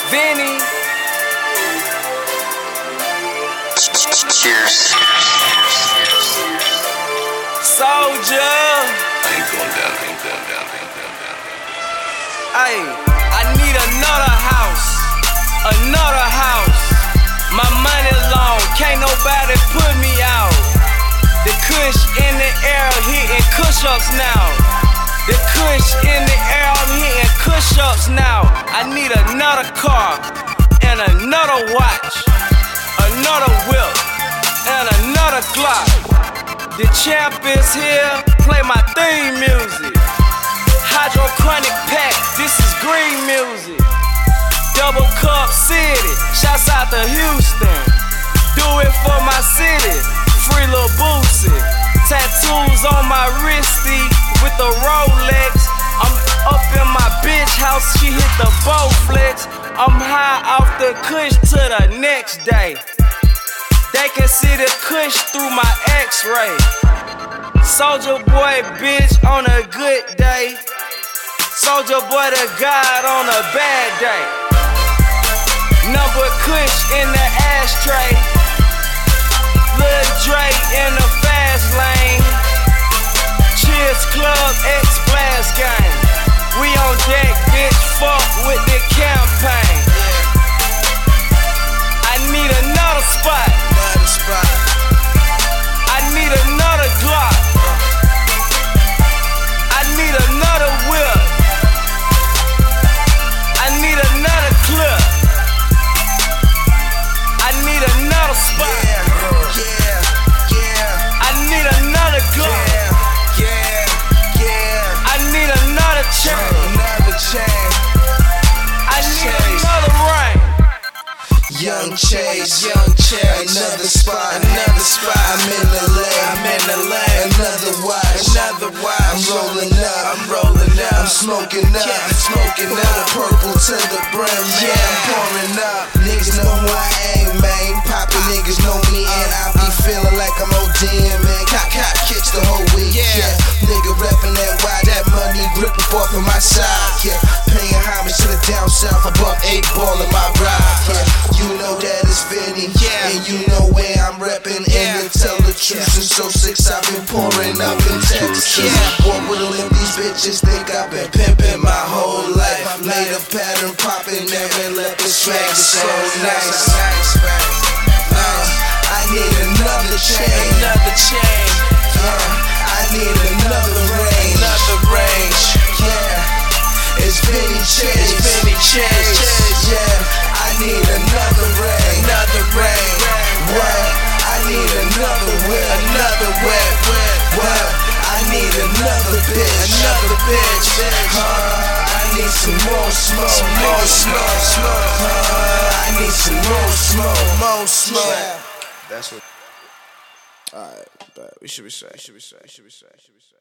Vinny. Cheers. Soldier. Ain't going down. Ay, I need another house. My money long, can't nobody put me out. The kush in the air, hitting kush-ups now. The kush in the air, I'm hitting kush-ups now. I need another car and another watch, another whip and another Glock. The champ is here, play my theme music. Hydrochronic pack, this is green music. Double Cup City, shouts out to Houston. Do it for my city, free Lil Boosie. Tattoos on my wristy with the Rolex. I'm up in my bitch house, she hit the Bowflex. I'm high off the kush to the next day. They can see the kush through my x-ray. Soldier boy bitch on a good day. Soldier boy the God on a bad day. Number kush in the ashtray. Lil Dre in the fast lane. Cheers Club X Blast Gang. We on deck, bitch, fuck with the campaign. I need another spot. I need another Glock. I need another whip. I need another clip. I need another spot. I need another Glock. I need another chain. I need another ring. Young Chase, another spot. I'm in the lane, another watch. I'm rolling up, I'm smoking up. The purple to the brim, man, I'm pouring up. Niggas know who I am, man. Poppin' niggas know me, and I be feeling like I'm ODM, man. Cop kicks the whole week, yeah. Nigga reppin' that wide, that money grippin' forth on my side, yeah. Paying homage to the down south, I bought 8 ball in my ride, yeah. You know that it's Vinny, and you know where I'm reppin'. And to tell the truth, since 06 I've been pouring up in Texas. Boy, will if these bitches think I've been pimpin' my whole life. I made a pattern poppin', never let the swag so nice. I need another chain. I need another range. Yeah, it's Vinny Chase. Yeah, I need another range. What? I need another whip. What? I need another bitch. I need some more smoke. I need some more smoke. That's what. Alright, but we should be straight.